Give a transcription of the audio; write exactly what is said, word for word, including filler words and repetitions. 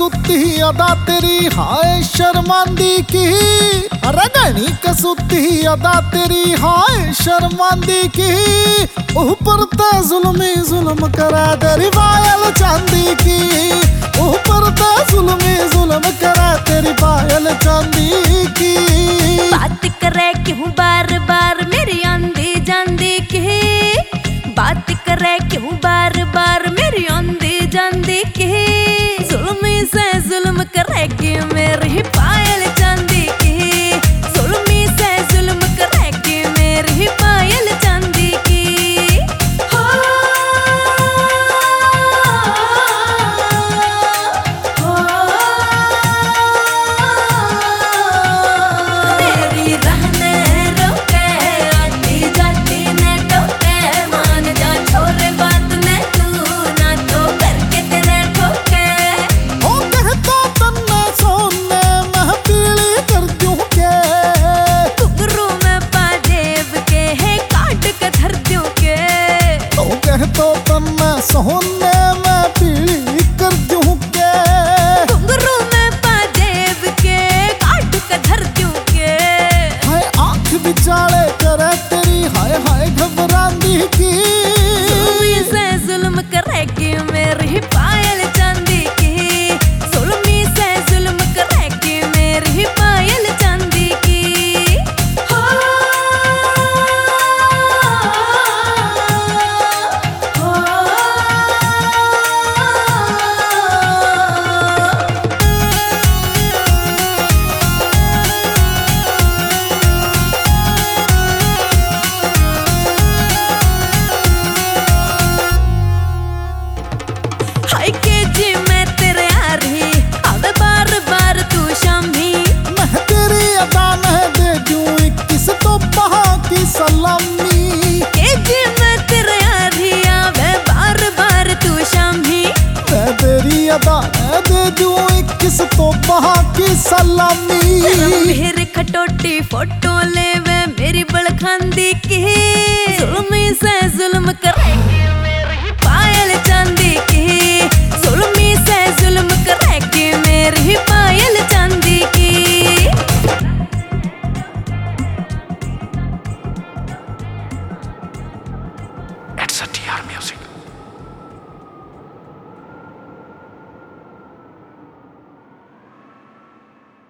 कसूती अदा तेरी हाय शर्मांदी की, अरे घनी कसूती अदा तेरी हाय शर्मांदी की। ऊपर ते जुल्मी जुल्म करा तेरी पायल चांदी की, ऊपर ते जुल्मी जुल्म करा तेरी पायल चांदी की। बात करे क्यों बार बार मेरी आंधी जांदी की, बात करे क्यों बार बार मेरी आंधी जांदी की। जुल्मी से जुल्म करे कि मेरी पायल चांदी की, जुल्मी से जुल्म करे कि मेरी पायल चांदी की। हो, हो, तेरी रहने रोके आती जाती ने टोके, मान जा छोरे बात ने तू ना तो करके तेरे ठोके। ओ कहता तन्ने सोने मैं पीली कर दूं के, घुंघरू में पाजेब के है काट के धर दूं के। ओ कहता तन्ने सोने मैं पीली कर दूं के। घुंघरू में पाजेब के काट के धर दूं के। हाय आँख बिचाले करे तेरी हाय हाय घबरांदी की, जुल्मी से जुल्म करे कि मेरी पायल चांदी की, जुल्मी से जुल्म करे कि मेरी पायल चांदी की। हो, हो, हाय के जी मैं तेरे आ रही अब बार बार तू शामी। मैं तेरी अदा में दे दूं इक्कीस तो बहा की सलामी। के जी मैं तेरे आ रही अब बार बार तू शामी। मैं तेरी अदा में दे दूं इक्कीस तो बहा की सलामी। मेरे खटोटी फोटो ले वे मेरी बड़खांदी की, जुल्मी से जुल्म करे